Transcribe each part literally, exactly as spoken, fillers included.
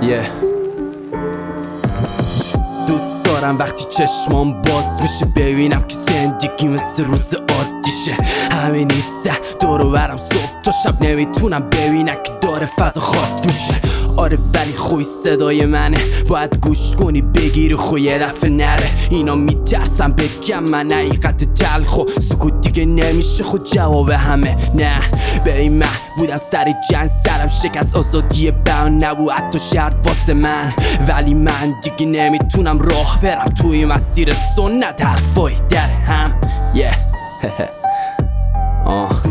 yeah. دوست دارم وقتی چشمام باز میشه ببینم که زندگی مثل روز عادیشه. همه نیسته دور و برم صبح تا شب نمیتونم ببینم که داره فضا خاص میشه. آره ولی خوی صدای منه، باید گوش کنی بگیری خو یه دفعه نره. اینا میترسم بگم من حقیقت تلخ و سکوت دیگه نمیشه خود جواب همه. نه ببین من بودم سر جنگ، سرم شکست، آزادی بیان نبود حتی شرط واسه من. ولی من دیگه نمیتونم راه برم توی مسیر سنت، حرفای در هم yeah. آه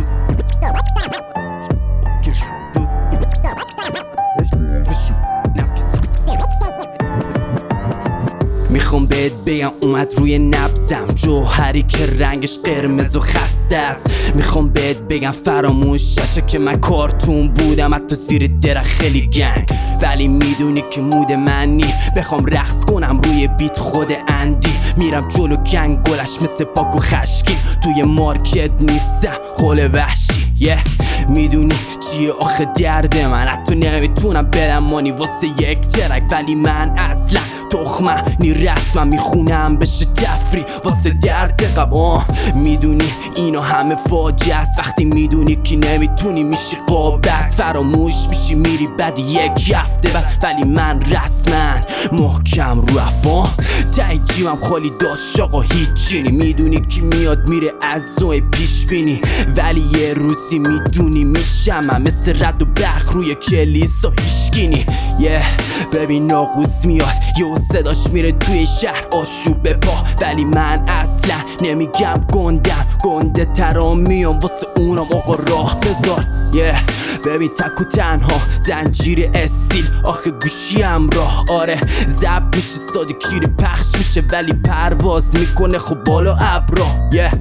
میخوام بهت بگم اومد روی نبزم جوهری که رنگش قرمز و خسته است. میخوام بهت بگم فراموش نشه که من کارتون بودم حتی زیر درخت خیلی گنگ. ولی میدونی که مود منی، بخوام رقص کنم روی بیت خود اندی. میرم جلو گنگ گلش مثل پاک و خشکی، توی مارکت نیستم خول وحشی yeah. میدونی چیه آخه درد من، حتی نمیتونم بدم مانی واسه یک ترک. ولی من اصلا تخمه نی رسمم، میخونم بشه تفری واسه درد قبا. میدونی اینا همه فاجعه است، وقتی میدونی که نمیتونی میشی قابست. فراموش میشی میری بعد یک هفته بعد. ولی من رسمن محکم رو افام تایی جیبم خالی داشت آقا هیچی نی. میدونی که میاد میره از زوی پیش بینی، ولی یه روزی میدونی میشم من مثل رد و برق روی کلیسا هیشگینی yeah. ببین ناقوس میاد یه صداش میره توی شهر آشوب پا، ولی من اصلا نمیگم گندم، گنده ترا میام واسه اونم آقا راه بذار yeah. ببین تک و تنها زنجیر استیل آخه گوشی همراه. آره زب میشه ساده کیر پخش میشه، ولی پرواز میکنه خب بالا ابرا yeah.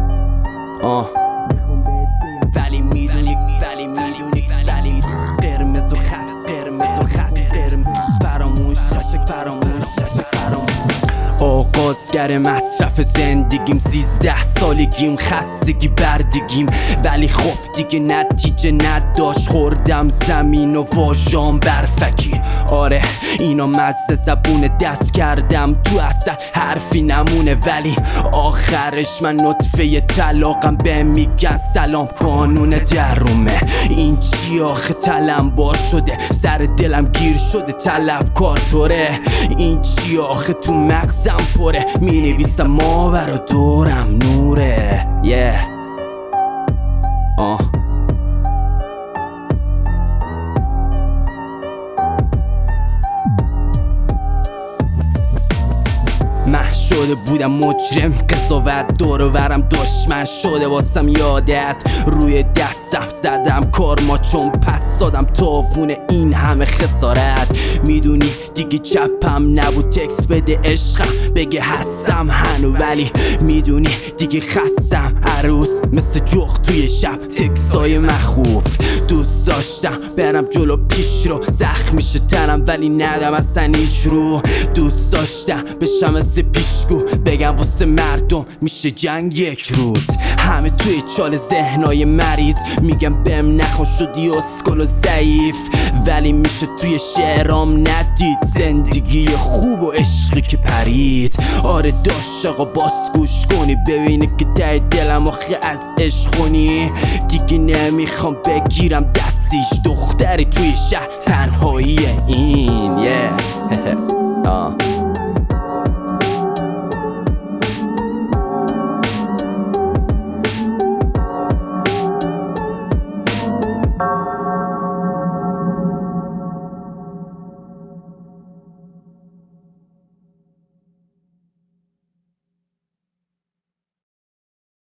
آه ولی میدونی ولی میدونی ولی قرمز و خط قرمز و خط قرمز فراموش ششه فراموش ششه فراموش. آغازگر مصرف زندگیم سیزده سالگیم، خستگی بردگیم، ولی خب دیگه نتیجه نداشت. خوردم زمین و واژام برفکی. آره اینا مزه زبون دست کردم تو اصل حرفی نمونه، ولی آخرش من نطفه طلاقم به میگن سلام قانون درومه. این چی آخه تلمبار شده سر دلم گیر شده طلبکار طوره. این چی آخه تو مغزم پره می نویسم ماورا دورم نوره yeah. آه من شده بودم مجرم، قضاوت دور و برم دشمن شده واسم یادت. روی دستم زدم کارما چون پس دادم تاوون این همه خسارت. میدونی دیگه چپم نبود تکس بده عشقم بگه هستم هنو، ولی میدونی دیگه خستم عروس مثل جغ توی شب تکسای مخوف. دوست داشتم برم جلو پیش رو زخم میشه تنم، ولی ندم اصلا هیچ رو. دوست داشتم بشم مثل پیشگو بگم واسه مردم میشه جنگ یک روز. همه توی چال ذهنای مریض میگم بهم نخون شدی اسکل و ضعیف، ولی میشه توی شعرام ندید زندگی خوب و عشقی که پرید. آره داشت آقا باز گوش کنی ببینی که ته دلم آخه از عشق خونی. دیگه نمیخوام بگیرم دستیش دختری توی شهر تنهایی این yeah. آه